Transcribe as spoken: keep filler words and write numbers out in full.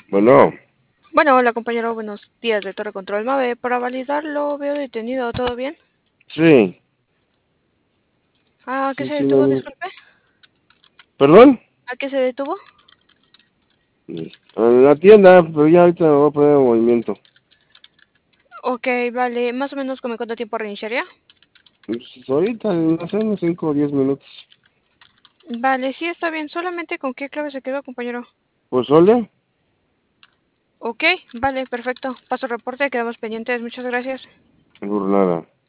Bueno, Bueno, hola compañero, buenos días de Torre Control Mave. Para validarlo, veo detenido, ¿todo bien? sí, ¿A qué sí, se sí, no, detuvo, no. disculpe? ¿Perdón? ¿A qué se detuvo? En la tienda, pero ya ahorita me voy a poner en movimiento. Ok, vale, más o menos como cuánto tiempo reiniciaría. Pues ahorita, no sé, unos cinco o diez minutos. Vale, sí, está bien, solamente con qué clave se quedó, compañero. Pues, ¿ole? Ok, vale, perfecto. Paso reporte, quedamos pendientes, muchas gracias. Por nada.